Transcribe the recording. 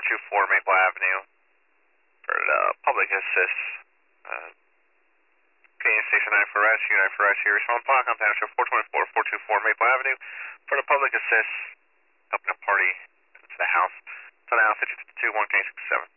424 Maple Avenue for public assist. Canadian Station 9 for rescue, 9 for rescue. Respond block on Township 424 Maple Avenue for the public assist. Helping a party into the house. It's on Al 5052 1K67.